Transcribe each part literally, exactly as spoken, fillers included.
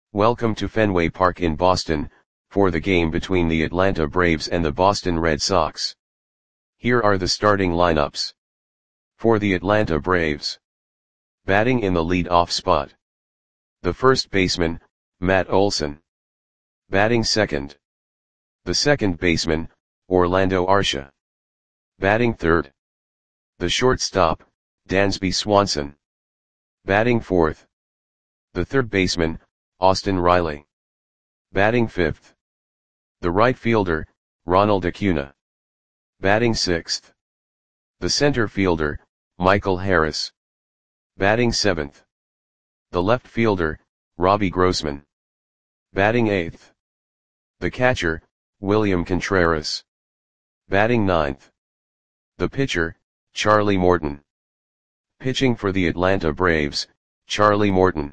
Welcome to Fenway Park in Boston, for the game between the Atlanta Braves and the Boston Red Sox. Here are the starting lineups. For the Atlanta Braves. Batting in the lead-off spot. The first baseman, Matt Olson. Batting second. The second baseman, Orlando Arcia. Batting third. The shortstop, Dansby Swanson. Batting fourth. The third baseman, Austin Riley. Batting fifth. The right fielder, Ronald Acuna. Batting sixth. The center fielder, Michael Harris. Batting seventh. The left fielder, Robbie Grossman. Batting eighth. The catcher, William Contreras. Batting ninth. The pitcher, Charlie Morton. Pitching for the Atlanta Braves, Charlie Morton.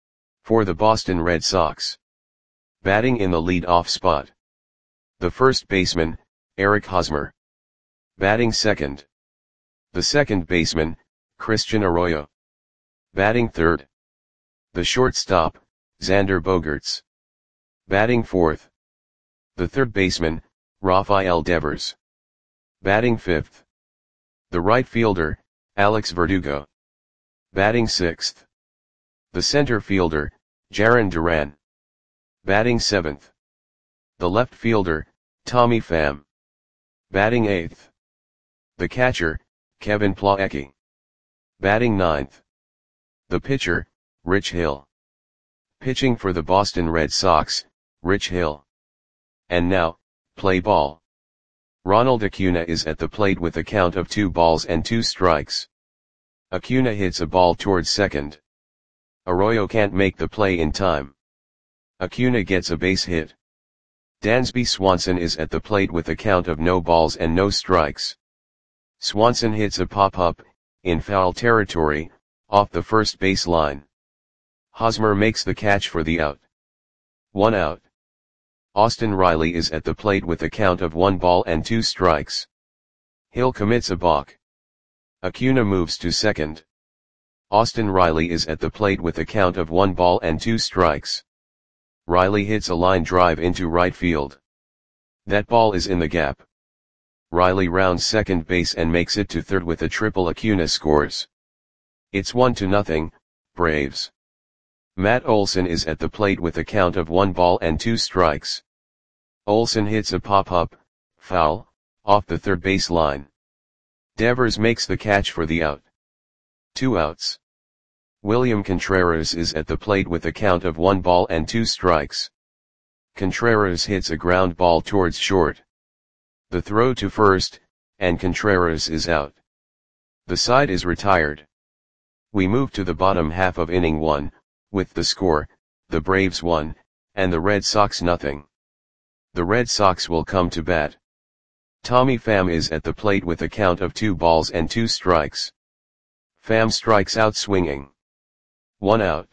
For the Boston Red Sox. Batting in the lead-off spot. The first baseman, Eric Hosmer. Batting second. The second baseman, Christian Arroyo. Batting third. The shortstop, Xander Bogaerts. Batting fourth. The third baseman, Rafael Devers. Batting fifth. The right fielder, Alex Verdugo. Batting sixth. The center fielder, Jarren Duran. Batting seventh. The left fielder, Tommy Pham. Batting eighth. The catcher, Kevin Plawecki. Batting ninth. The pitcher, Rich Hill. Pitching for the Boston Red Sox, Rich Hill. And now, play ball. Ronald Acuna is at the plate with a count of two balls and two strikes. Acuna hits a ball towards second. Arroyo can't make the play in time. Acuna gets a base hit. Dansby Swanson is at the plate with a count of no balls and no strikes. Swanson hits a pop-up, in foul territory, off the first base line. Hosmer makes the catch for the out. One out. Austin Riley is at the plate with a count of one ball and two strikes. Hill commits a balk. Acuna moves to second. Austin Riley is at the plate with a count of one ball and two strikes. Riley hits a line drive into right field. That ball is in the gap. Riley rounds second base and makes it to third with a triple. Acuna scores. It's one to nothing, Braves. Matt Olson is at the plate with a count of one ball and two strikes. Olson hits a pop-up, foul, off the third base line. Devers makes the catch for the out. Two outs. William Contreras is at the plate with a count of one ball and two strikes. Contreras hits a ground ball towards short. The throw to first, and Contreras is out. The side is retired. We move to the bottom half of inning one, with the score, the Braves one, and the Red Sox nothing. The Red Sox will come to bat. Tommy Pham is at the plate with a count of two balls and two strikes. Pham strikes out swinging. One out.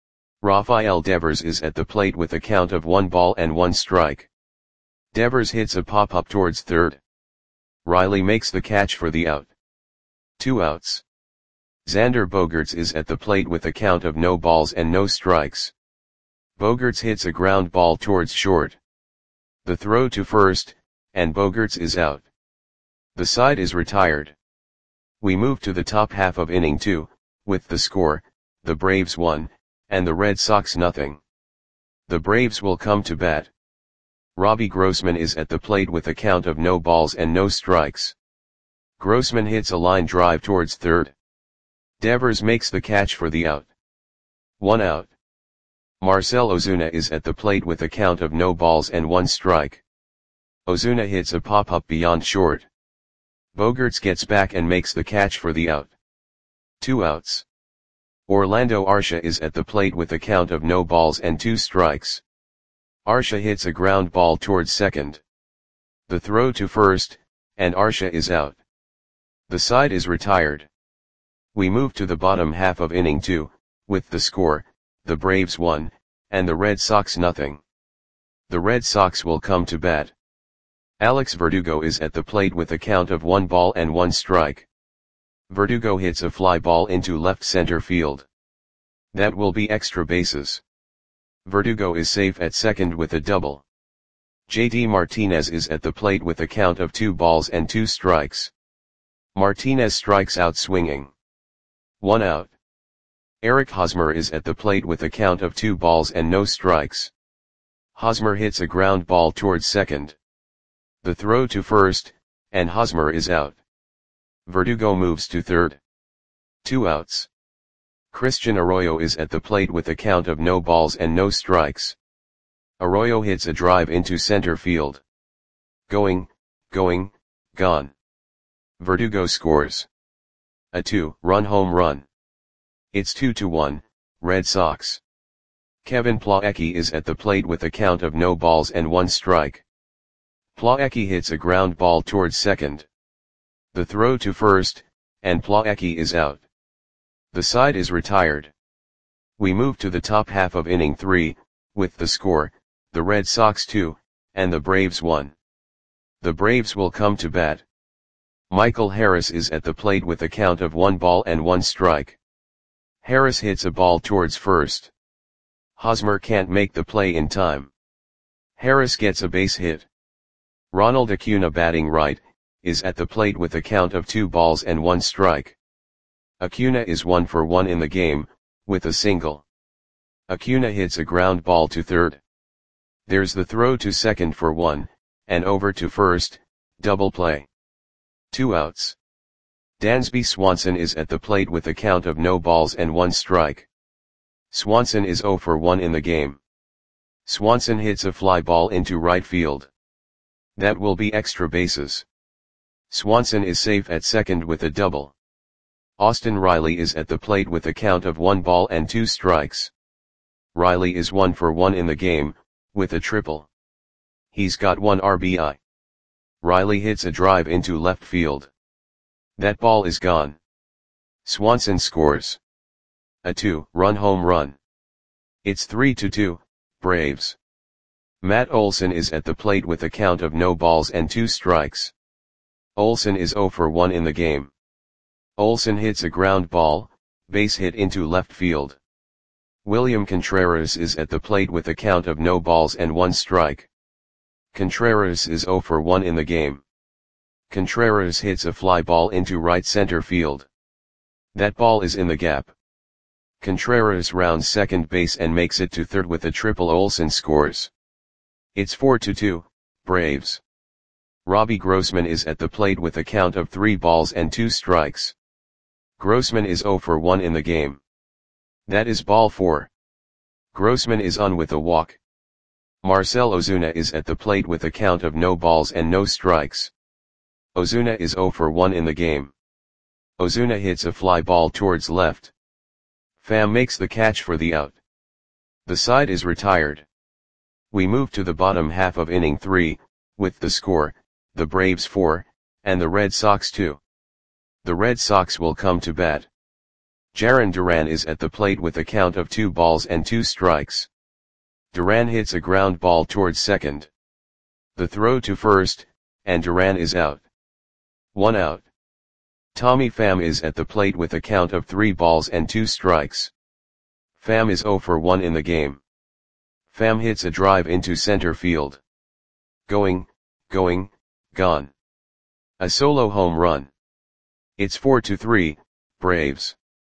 Rafael Devers is at the plate with a count of one ball and one strike. Devers hits a pop-up towards third. Riley makes the catch for the out. Two outs. Xander Bogaerts is at the plate with a count of no balls and no strikes. Bogaerts hits a ground ball towards short. The throw to first, and Bogaerts is out. The side is retired. We move to the top half of inning two, with the score, the Braves one, and the Red Sox nothing. The Braves will come to bat. Robbie Grossman is at the plate with a count of no balls and no strikes. Grossman hits a line drive towards third. Devers makes the catch for the out. One out. Marcell Ozuna is at the plate with a count of no balls and one strike. Ozuna hits a pop-up beyond short. Bogaerts gets back and makes the catch for the out. Two outs. Orlando Arcia is at the plate with a count of no balls and two strikes. Arcia hits a ground ball towards second. The throw to first, and Arcia is out. The side is retired. We move to the bottom half of inning two, with the score, the Braves one, and the Red Sox nothing. The Red Sox will come to bat. Alex Verdugo is at the plate with a count of one ball and one strike. Verdugo hits a fly ball into left center field. That will be extra bases. Verdugo is safe at second with a double. J D Martinez is at the plate with a count of two balls and two strikes. Martinez strikes out swinging. One out. Eric Hosmer is at the plate with a count of two balls and no strikes. Hosmer hits a ground ball towards second. The throw to first, and Hosmer is out. Verdugo moves to third. Two outs. Christian Arroyo is at the plate with a count of no balls and no strikes. Arroyo hits a drive into center field. Going, going, gone. Verdugo scores a two-run home run. It's two to one, Red Sox. Kevin Plawecki is at the plate with a count of no balls and one strike. Plawecki hits a ground ball towards second. The throw to first, and Plawecki is out. The side is retired. We move to the top half of inning three, with the score, the Red Sox two, and the Braves one. The Braves will come to bat. Michael Harris is at the plate with a count of one ball and one strike. Harris hits a ball towards first. Hosmer can't make the play in time. Harris gets a base hit. Ronald Acuna, batting right, is at the plate with a count of two balls and one strike. Acuna is one for one in the game, with a single. Acuna hits a ground ball to third. There's the throw to second for one, and over to first, double play. Two outs. Dansby Swanson is at the plate with a count of no balls and one strike. Swanson is zero for one in the game. Swanson hits a fly ball into right field. That will be extra bases. Swanson is safe at second with a double. Austin Riley is at the plate with a count of one ball and two strikes. Riley is one for one in the game, with a triple. He's got one R B I. Riley hits a drive into left field. That ball is gone. Swanson scores a two-run home run. It's three to two, Braves. Matt Olson is at the plate with a count of no balls and two strikes. Olson is zero for one in the game. Olson hits a ground ball, base hit into left field. William Contreras is at the plate with a count of no balls and one strike. Contreras is zero for one in the game. Contreras hits a fly ball into right center field. That ball is in the gap. Contreras rounds second base and makes it to third with a triple. Olson scores. It's four to two, Braves. Robbie Grossman is at the plate with a count of three balls and two strikes. Grossman is zero for one in the game. That is ball four. Grossman is on with a walk. Marcell Ozuna is at the plate with a count of no balls and no strikes. Ozuna is zero for one in the game. Ozuna hits a fly ball towards left. Pham makes the catch for the out. The side is retired. We move to the bottom half of inning three, with the score, the Braves four, and the Red Sox two. The Red Sox will come to bat. Jarren Duran is at the plate with a count of two balls and two strikes. Duran hits a ground ball towards second. The throw to first, and Duran is out. One out. Tommy Pham is at the plate with a count of three balls and two strikes. Pham is zero for one in the game. Pham hits a drive into center field. Going, going, gone. A solo home run. It's four to three, Braves.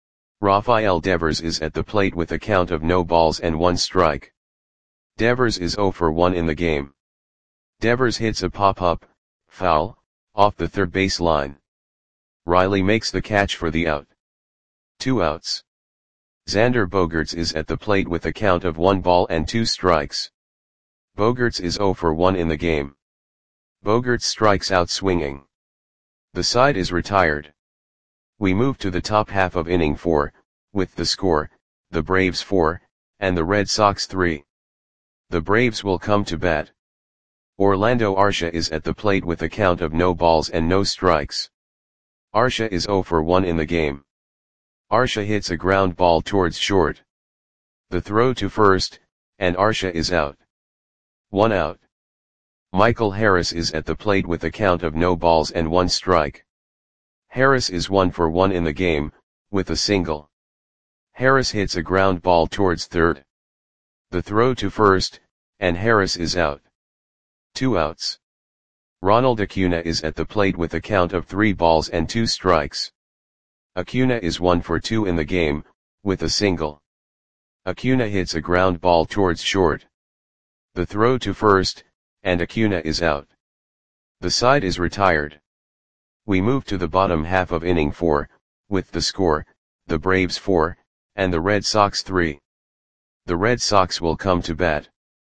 Rafael Devers is at the plate with a count of no balls and one strike. Devers is zero for one in the game. Devers hits a pop-up, foul, off the third base line. Riley makes the catch for the out. Two outs. Xander Bogaerts is at the plate with a count of one ball and two strikes. Bogaerts is zero for one in the game. Bogaerts strikes out swinging. The side is retired. We move to the top half of inning four, with the score, the Braves four, and the Red Sox three. The Braves will come to bat. Orlando Arcia is at the plate with a count of no balls and no strikes. Arcia is zero for one in the game. Arcia hits a ground ball towards short. The throw to first, and Arcia is out. One out. Michael Harris is at the plate with a count of no balls and one strike. Harris is one for one in the game, with a single. Harris hits a ground ball towards third. The throw to first, and Harris is out. Two outs. Ronald Acuna is at the plate with a count of three balls and two strikes. Acuna is one for two in the game, with a single. Acuna hits a ground ball towards short. The throw to first, and Acuna is out. The side is retired. We move to the bottom half of inning four, with the score, the Braves four, and the Red Sox three. The Red Sox will come to bat.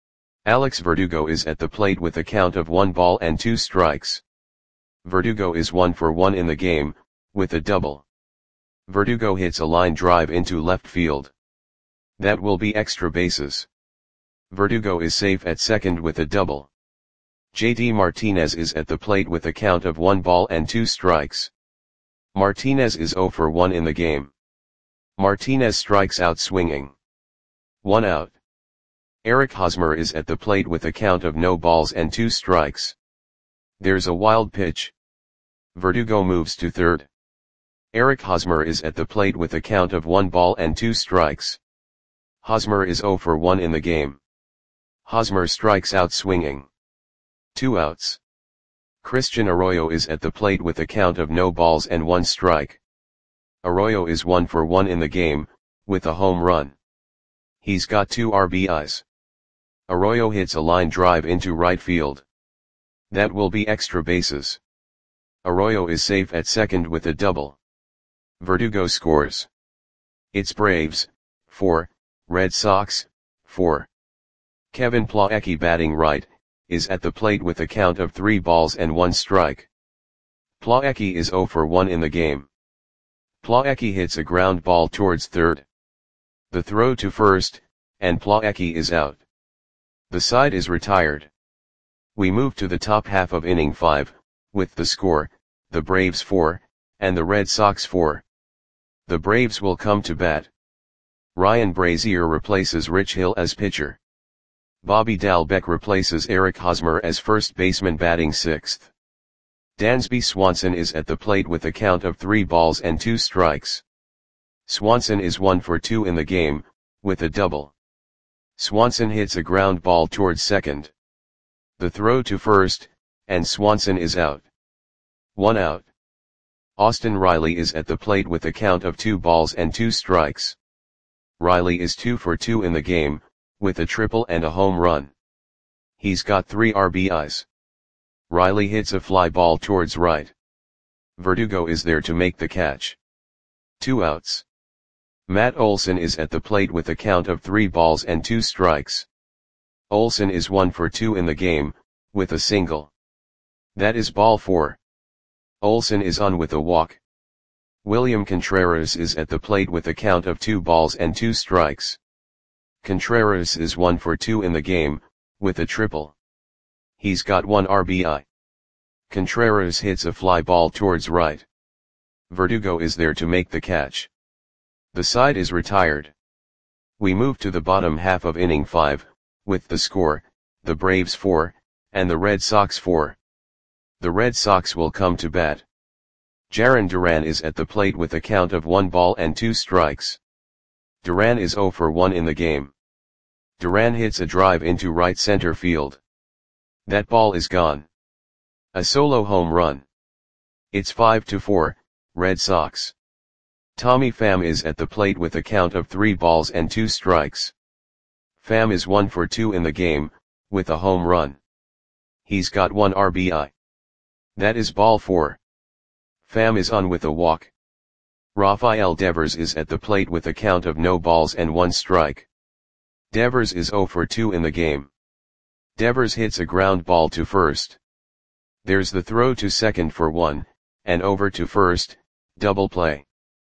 Alex Verdugo is at the plate with a count of one ball and two strikes. Verdugo is one for one in the game, with a double. Verdugo hits a line drive into left field. That will be extra bases. Verdugo is safe at second with a double. J D Martinez is at the plate with a count of one ball and two strikes. Martinez is zero for one in the game. Martinez strikes out swinging. One out. Eric Hosmer is at the plate with a count of no balls and two strikes. There's a wild pitch. Verdugo moves to third. Eric Hosmer is at the plate with a count of one ball and two strikes. Hosmer is zero for one in the game. Hosmer strikes out swinging. Two outs. Christian Arroyo is at the plate with a count of no balls and one strike. Arroyo is one for one in the game, with a home run. He's got two R B Is. Arroyo hits a line drive into right field. That will be extra bases. Arroyo is safe at second with a double. Verdugo scores. It's Braves, four, Red Sox, four. Kevin Plawecki batting right, is at the plate with a count of three balls and one strike. Plawecki is zero for one in the game. Plawecki hits a ground ball towards third. The throw to first, and Plawecki is out. The side is retired. We move to the top half of inning five, with the score, the Braves four, and the Red Sox four. The Braves will come to bat. Ryan Brazier replaces Rich Hill as pitcher. Bobby Dalbec replaces Eric Hosmer as first baseman batting sixth. Dansby Swanson is at the plate with a count of three balls and two strikes. Swanson is one for two in the game, with a double. Swanson hits a ground ball towards second. The throw to first, and Swanson is out. One out. Austin Riley is at the plate with a count of two balls and two strikes. Riley is two for two in the game, with a triple and a home run. He's got three R B Is. Riley hits a fly ball towards right. Verdugo is there to make the catch. Two outs. Matt Olson is at the plate with a count of three balls and two strikes. Olson is one for two in the game, with a single. That is ball four. Olson is on with a walk. William Contreras is at the plate with a count of two balls and two strikes. Contreras is one for two in the game, with a triple. He's got one R B I. Contreras hits a fly ball towards right. Verdugo is there to make the catch. The side is retired. We move to the bottom half of inning five, with the score, the Braves four, and the Red Sox four. The Red Sox will come to bat. Jarren Duran is at the plate with a count of one ball and two strikes. Duran is zero for one in the game. Duran hits a drive into right center field. That ball is gone. A solo home run. It's five to four, Red Sox. Tommy Pham is at the plate with a count of three balls and two strikes. Pham is one for two in the game, with a home run. He's got one R B I. That is ball four. Pham is on with a walk. Rafael Devers is at the plate with a count of no balls and one strike. Devers is zero for two in the game. Devers hits a ground ball to first. There's the throw to second for one, and over to first, double play.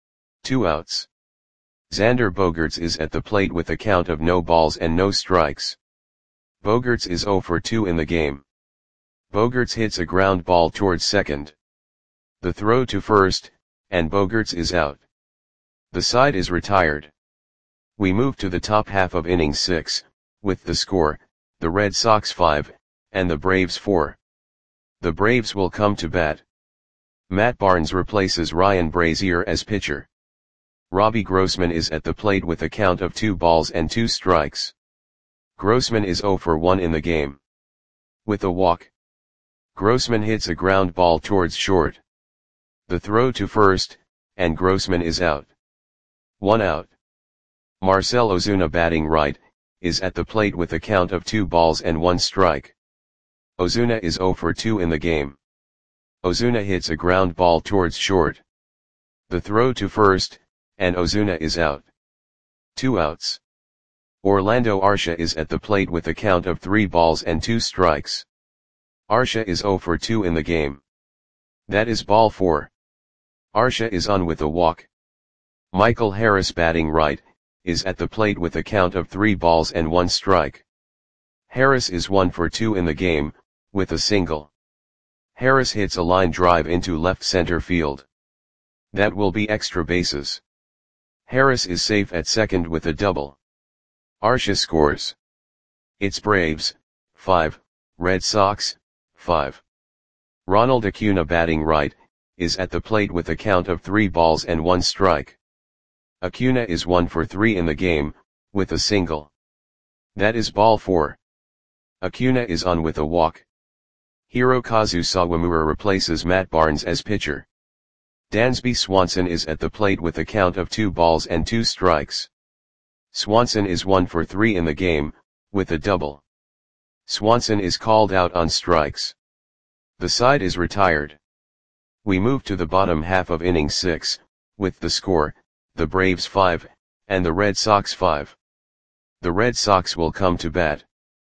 Two outs. Xander Bogaerts is at the plate with a count of no balls and no strikes. Bogaerts is zero for two in the game. Bogaerts hits a ground ball towards second. The throw to first, and Bogaerts is out. The side is retired. We move to the top half of inning six, with the score, the Red Sox five, and the Braves four. The Braves will come to bat. Matt Barnes replaces Ryan Brazier as pitcher. Robbie Grossman is at the plate with a count of two balls and two strikes. Grossman is zero for one in the game. With a walk, Grossman hits a ground ball towards short. The throw to first, and Grossman is out. One out. Marcell Ozuna batting right, is at the plate with a count of two balls and one strike. Ozuna is zero for two in the game. Ozuna hits a ground ball towards short. The throw to first, and Ozuna is out. Two outs. Orlando Arcia is at the plate with a count of three balls and two strikes. Arcia is zero for two in the game. That is ball four. Arcia is on with a walk. Michael Harris batting right, is at the plate with a count of three balls and one strike. Harris is one for two in the game, with a single. Harris hits a line drive into left center field. That will be extra bases. Harris is safe at second with a double. Arcia scores. It's Braves, five, Red Sox, five. Ronald Acuna batting right, is at the plate with a count of three balls and one strike. Acuna is one for three in the game, with a single. That is ball four. Acuna is on with a walk. Hirokazu Sawamura replaces Matt Barnes as pitcher. Dansby Swanson is at the plate with a count of two balls and two strikes. Swanson is one for three in the game, with a double. Swanson is called out on strikes. The side is retired. We move to the bottom half of inning six, with the score, the Braves five, and the Red Sox five. The Red Sox will come to bat.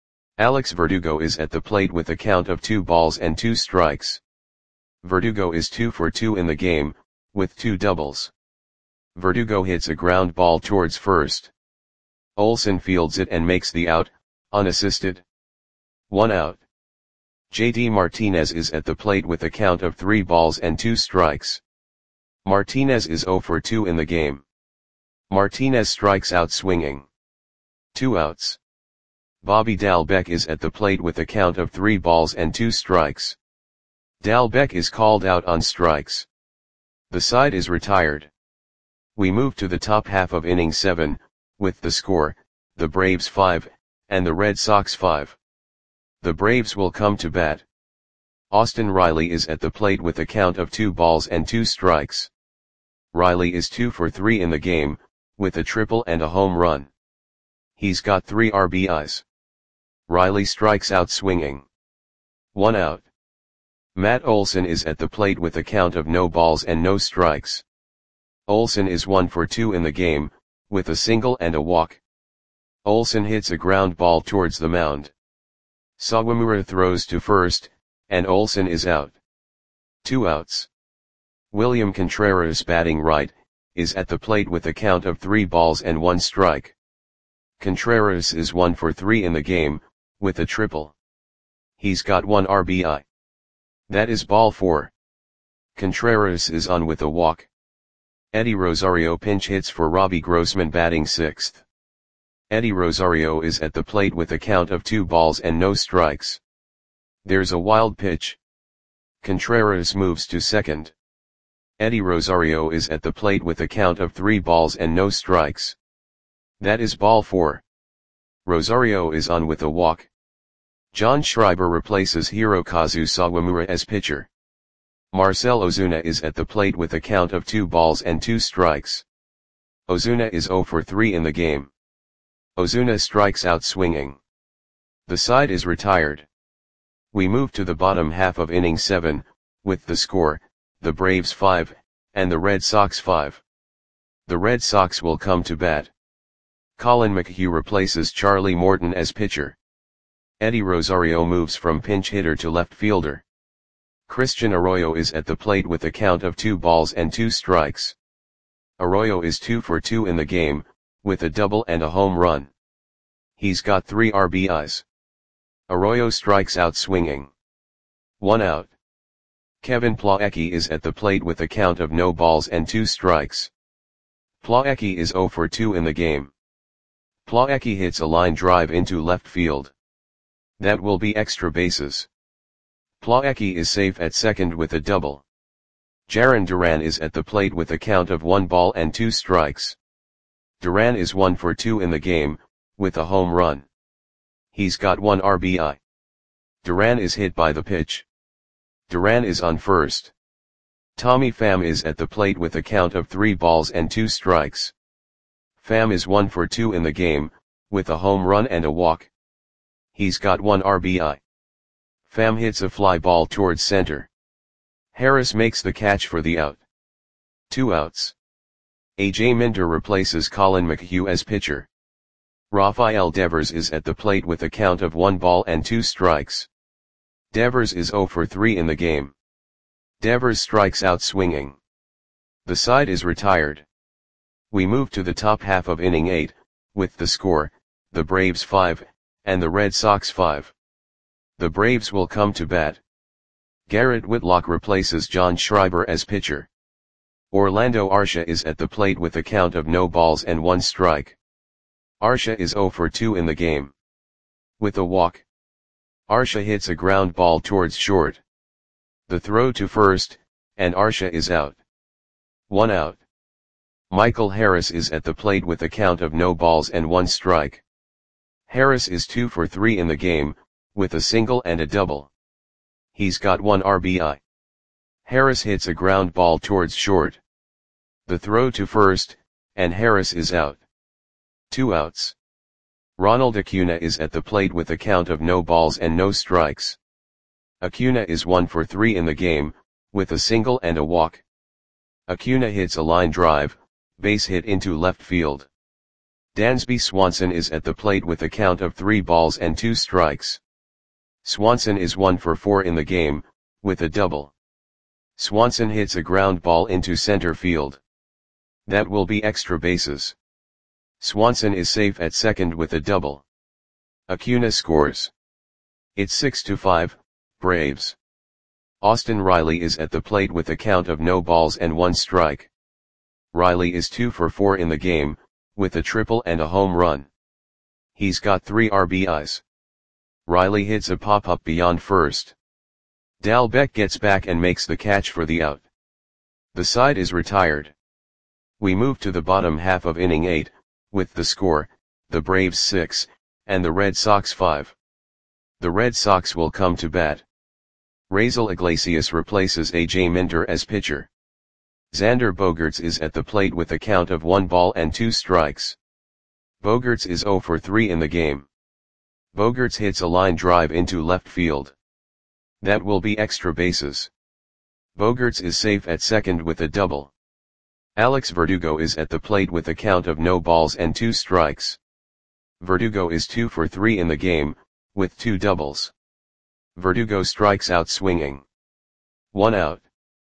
Alex Verdugo is at the plate with a count of two balls and two strikes. Verdugo is two for two in the game, with two doubles. Verdugo hits a ground ball towards first. Olsen fields it and makes the out, unassisted. One out. J D Martinez is at the plate with a count of three balls and two strikes. Martinez is zero for two in the game. Martinez strikes out swinging. Two outs. Bobby Dalbec is at the plate with a count of three balls and two strikes. Dalbec is called out on strikes. The side is retired. We move to the top half of inning seven, with the score, the Braves five, and the Red Sox five. The Braves will come to bat. Austin Riley is at the plate with a count of two balls and two strikes. Riley is two for three in the game, with a triple and a home run. He's got three R B Is. Riley strikes out swinging. One out. Matt Olson is at the plate with a count of no balls and no strikes. Olson is one for two in the game, with a single and a walk. Olson hits a ground ball towards the mound. Sawamura throws to first, and Olson is out. Two outs. William Contreras batting right, is at the plate with a count of three balls and one strike. Contreras is one for three in the game, with a triple. He's got one R B I. That is ball four. Contreras is on with a walk. Eddie Rosario pinch hits for Robbie Grossman batting sixth. Eddie Rosario is at the plate with a count of two balls and no strikes. There's a wild pitch. Contreras moves to second. Eddie Rosario is at the plate with a count of three balls and no strikes. That is ball four. Rosario is on with a walk. John Schreiber replaces Hirokazu Sawamura as pitcher. Marcell Ozuna is at the plate with a count of two balls and two strikes. Ozuna is zero for three in the game. Ozuna strikes out swinging. The side is retired. We move to the bottom half of inning seven, with the score, the Braves five, and the Red Sox five. The Red Sox will come to bat. Colin McHugh replaces Charlie Morton as pitcher. Eddie Rosario moves from pinch hitter to left fielder. Christian Arroyo is at the plate with a count of two balls and two strikes. Arroyo is two for two in the game, with a double and a home run. He's got three R B Is. Arroyo strikes out swinging. One out. Kevin Plawecki is at the plate with a count of no balls and two strikes. Plawecki is zero for two in the game. Plawecki hits a line drive into left field. That will be extra bases. Plawecki is safe at second with a double. Jarren Duran is at the plate with a count of one ball and two strikes. Duran is one for two in the game, with a home run. He's got one R B I. Duran is hit by the pitch. Duran is on first. Tommy Pham is at the plate with a count of three balls and two strikes. Pham is one for two in the game, with a home run and a walk. He's got one R B I. Pham hits a fly ball towards center. Harris makes the catch for the out. Two outs. A J Minter replaces Colin McHugh as pitcher. Rafael Devers is at the plate with a count of one ball and two strikes. Devers is zero for three in the game. Devers strikes out swinging. The side is retired. We move to the top half of inning eight, with the score, the Braves five, and the Red Sox five. The Braves will come to bat. Garrett Whitlock replaces John Schreiber as pitcher. Orlando Arcia is at the plate with a count of no balls and one strike. Arcia is zero for two in the game. With a walk. Arcia hits a ground ball towards short. The throw to first, and Arcia is out. One out. Michael Harris is at the plate with a count of no balls and one strike. Harris is two for three in the game, with a single and a double. He's got one R B I. Harris hits a ground ball towards short. The throw to first, and Harris is out. Two outs. Ronald Acuna is at the plate with a count of no balls and no strikes. Acuna is one for three in the game, with a single and a walk. Acuna hits a line drive, base hit into left field. Dansby Swanson is at the plate with a count of three balls and two strikes. Swanson is one for four in the game, with a double. Swanson hits a ground ball into center field. That will be extra bases. Swanson is safe at second with a double. Acuna scores. It's six to five, Braves. Austin Riley is at the plate with a count of no balls and one strike. Riley is two for four in the game, with a triple and a home run. He's got three R B Is. Riley hits a pop-up beyond first. Dalbec gets back and makes the catch for the out. The side is retired. We move to the bottom half of inning eight, with the score, the Braves six, and the Red Sox five. The Red Sox will come to bat. Raisel Iglesias replaces A J Minter as pitcher. Xander Bogaerts is at the plate with a count of one ball and two strikes. Bogaerts is zero for three in the game. Bogaerts hits a line drive into left field. That will be extra bases. Bogaerts is safe at second with a double. Alex Verdugo is at the plate with a count of no balls and two strikes. Verdugo is two for three in the game, with two doubles. Verdugo strikes out swinging. One out.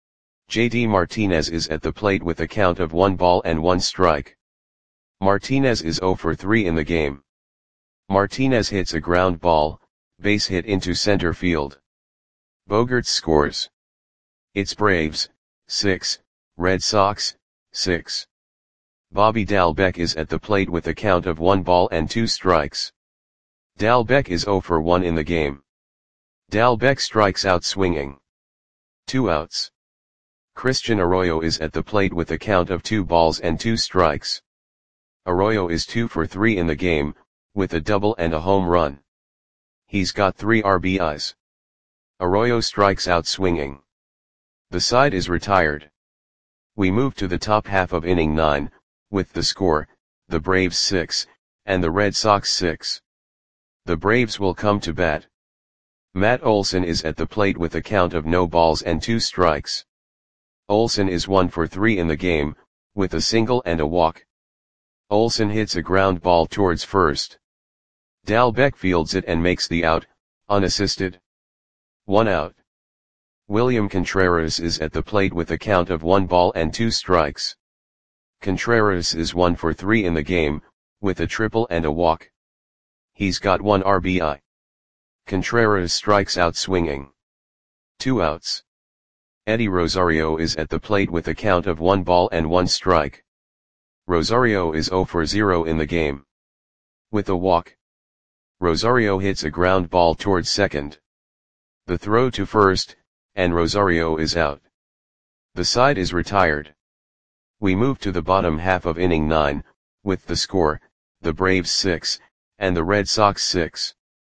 J D Martinez is at the plate with a count of one ball and one strike. Martinez is zero for three in the game. Martinez hits a ground ball, base hit into center field. Bogaerts scores. It's Braves, six, Red Sox, six. Bobby Dalbec is at the plate with a count of one ball and two strikes. Dalbec is zero for one in the game. Dalbec strikes out swinging. Two outs. Christian Arroyo is at the plate with a count of two balls and two strikes. Arroyo is two for three in the game, with a double and a home run. He's got three R B Is. Arroyo strikes out swinging. The side is retired. We move to the top half of inning nine, with the score, the Braves six, and the Red Sox six. The Braves will come to bat. Matt Olson is at the plate with a count of no balls and two strikes. Olson is one for three in the game, with a single and a walk. Olson hits a ground ball towards first. Dalbec fields it and makes the out, unassisted. One out. William Contreras is at the plate with a count of one ball and two strikes. Contreras is one for three in the game, with a triple and a walk. He's got one R B I. Contreras strikes out swinging. Two outs. Eddie Rosario is at the plate with a count of one ball and one strike. Rosario is zero for zero in the game. With a walk. Rosario hits a ground ball towards second. The throw to first, and Rosario is out. The side is retired. We move to the bottom half of inning nine, with the score, the Braves six, and the Red Sox six.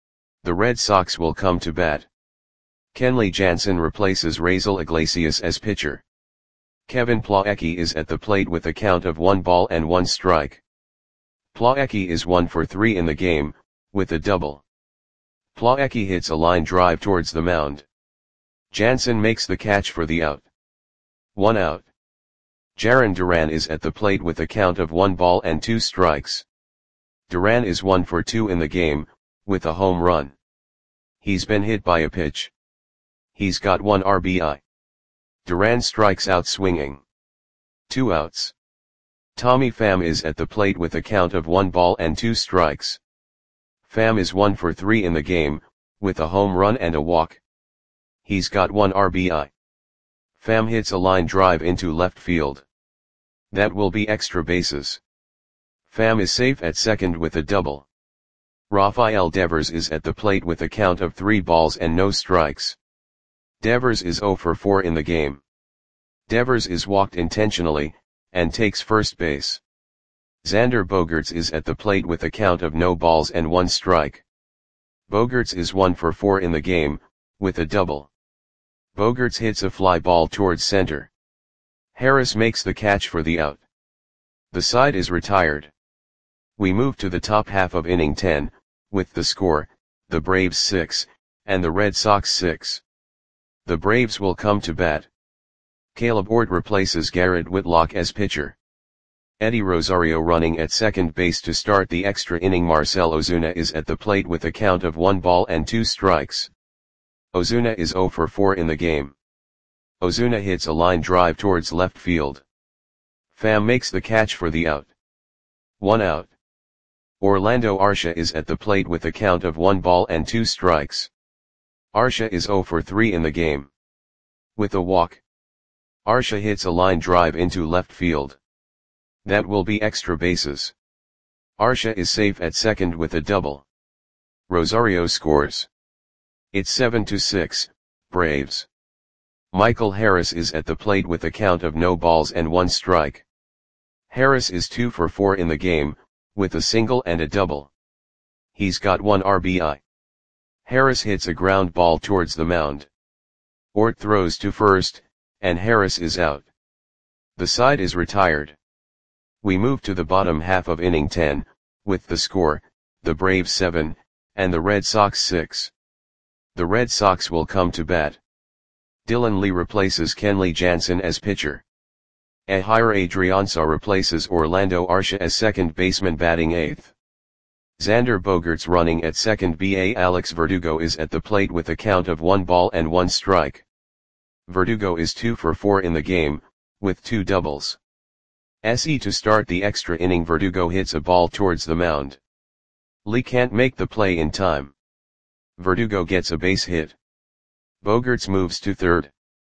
The Red Sox will come to bat. Kenley Jansen replaces Raisel Iglesias as pitcher. Kevin Plawecki is at the plate with a count of one ball and one strike. Plawecki is one for three in the game, with a double. Plawecki hits a line drive towards the mound. Jansen makes the catch for the out. One out. Jarren Duran is at the plate with a count of one ball and two strikes. Duran is one for two in the game, with a home run. He's been hit by a pitch. He's got one R B I. Duran strikes out swinging. Two outs. Tommy Pham is at the plate with a count of one ball and two strikes. Pham is one for three in the game, with a home run and a walk. He's got one R B I. Pham hits a line drive into left field. That will be extra bases. Pham is safe at second with a double. Rafael Devers is at the plate with a count of three balls and no strikes. Devers is zero for four in the game. Devers is walked intentionally, and takes first base. Xander Bogaerts is at the plate with a count of no balls and one strike. Bogaerts is one for four in the game, with a double. Bogaerts hits a fly ball towards center. Harris makes the catch for the out. The side is retired. We move to the top half of inning ten, with the score, the Braves six, and the Red Sox six. The Braves will come to bat. Caleb Ward replaces Garrett Whitlock as pitcher. Eddie Rosario running at second base to start the extra inning. Marcell Ozuna is at the plate with a count of one ball and two strikes. Ozuna is zero for four in the game. Ozuna hits a line drive towards left field. Pham makes the catch for the out. One out. Orlando Arcia is at the plate with a count of one ball and two strikes. Arcia is zero for three in the game. With a walk. Arcia hits a line drive into left field. That will be extra bases. Arcia is safe at second with a double. Rosario scores. It's seven to six, Braves. Michael Harris is at the plate with a count of no balls and one strike. Harris is two for four in the game, with a single and a double. He's got one R B I. Harris hits a ground ball towards the mound. Ort throws to first, and Harris is out. The side is retired. We move to the bottom half of inning ten, with the score, the Braves seven, and the Red Sox six. The Red Sox will come to bat. Dylan Lee replaces Kenley Jansen as pitcher. Ehire Adrianza replaces Orlando Arcia as second baseman batting eighth. Xander Bogaerts running at second base. Alex Verdugo is at the plate with a count of one ball and one strike. Verdugo is two for four in the game, with two doubles. S E to start the extra inning. Verdugo hits a ball towards the mound. Lee can't make the play in time. Verdugo gets a base hit. Bogaerts moves to third.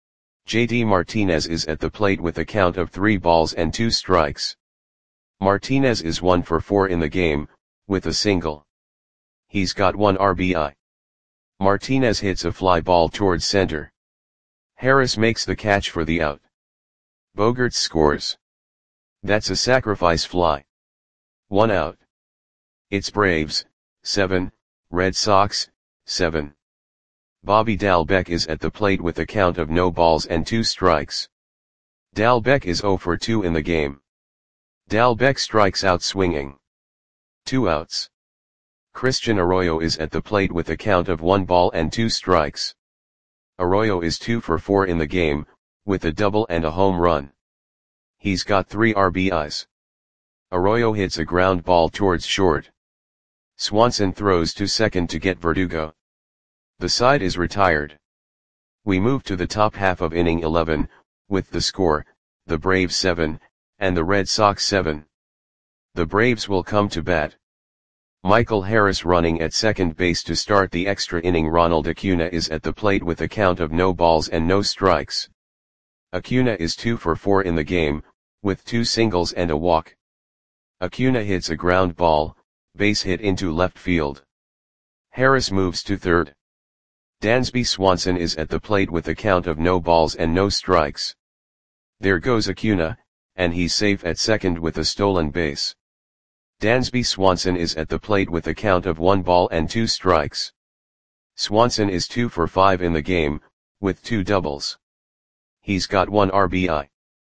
J D Martinez is at the plate with a count of three balls and two strikes. Martinez is one for four in the game, with a single. He's got one R B I. Martinez hits a fly ball towards center. Harris makes the catch for the out. Bogaerts scores. That's a sacrifice fly. One out. It's Braves, seven, Red Sox, seven. Bobby Dalbec is at the plate with a count of no balls and two strikes. Dalbec is zero for two in the game. Dalbec strikes out swinging. Two outs. Christian Arroyo is at the plate with a count of one ball and two strikes. Arroyo is two for four in the game, with a double and a home run. He's got three R B Is. Arroyo hits a ground ball towards short. Swanson throws to second to get Verdugo. The side is retired. We move to the top half of inning eleven, with the score, the Braves seven, and the Red Sox seven. The Braves will come to bat. Michael Harris running at second base to start the extra inning. Ronald Acuna is at the plate with a count of no balls and no strikes. Acuna is two for four in the game, with two singles and a walk. Acuna hits a ground ball, base hit into left field. Harris moves to third. Dansby Swanson is at the plate with a count of no balls and no strikes. There goes Acuna, and he's safe at second with a stolen base. Dansby Swanson is at the plate with a count of one ball and two strikes. Swanson is two for five in the game, with two doubles. He's got one R B I.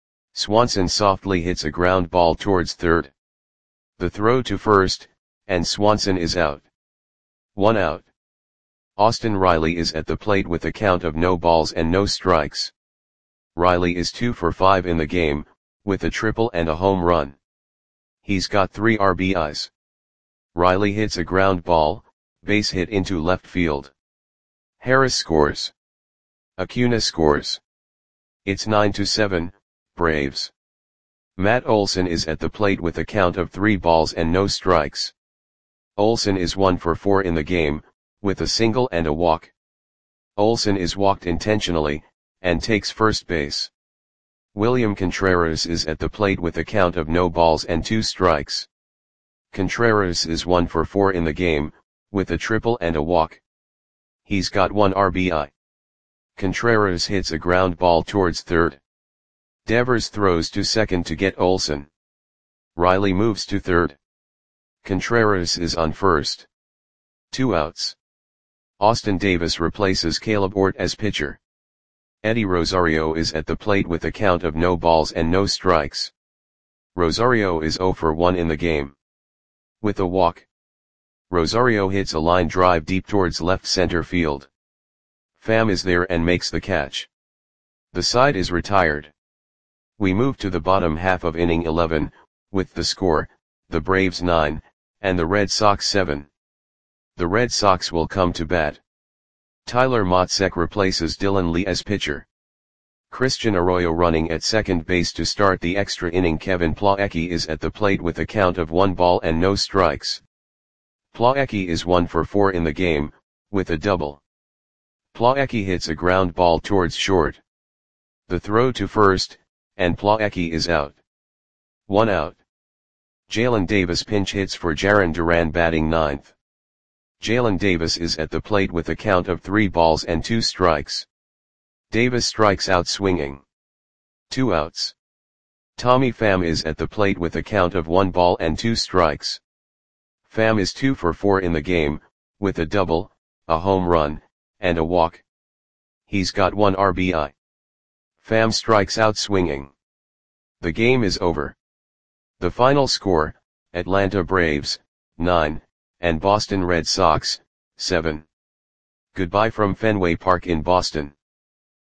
Swanson softly hits a ground ball towards third. The throw to first, and Swanson is out. One out. Austin Riley is at the plate with a count of no balls and no strikes. Riley is two for five in the game, with a triple and a home run. He's got three R B Is. Riley hits a ground ball, base hit into left field. Harris scores. Acuna scores. It's nine to seven, Braves. Matt Olson is at the plate with a count of three balls and no strikes. Olson is one for four in the game, with a single and a walk. Olson is walked intentionally, and takes first base. William Contreras is at the plate with a count of no balls and two strikes. Contreras is one for four in the game, with a triple and a walk. He's got one R B I. Contreras hits a ground ball towards third. Devers throws to second to get Olson. Riley moves to third. Contreras is on first. Two outs. Austin Davis replaces Caleb Ort as pitcher. Eddie Rosario is at the plate with a count of no balls and no strikes. Rosario is zero for one in the game. With a walk. Rosario hits a line drive deep towards left center field. Pham is there and makes the catch. The side is retired. We move to the bottom half of inning eleven, with the score, the Braves nine, and the Red Sox seven. The Red Sox will come to bat. Tyler Matzek replaces Dylan Lee as pitcher. Christian Arroyo running at second base to start the extra inning. Kevin Plawecki is at the plate with a count of one ball and no strikes. Plawecki is one for four in the game, with a double. Plawecki hits a ground ball towards short. The throw to first, and Plawecki is out. One out. Jalen Davis pinch hits for Jarren Duran batting ninth. Jalen Davis is at the plate with a count of three balls and two strikes. Davis strikes out swinging. Two outs. Tommy Pham is at the plate with a count of one ball and two strikes. Pham is two for four in the game, with a double, a home run, and a walk. He's got one R B I. Pham strikes out swinging. The game is over. The final score, Atlanta Braves, nine, and Boston Red Sox, seven. Goodbye from Fenway Park in Boston.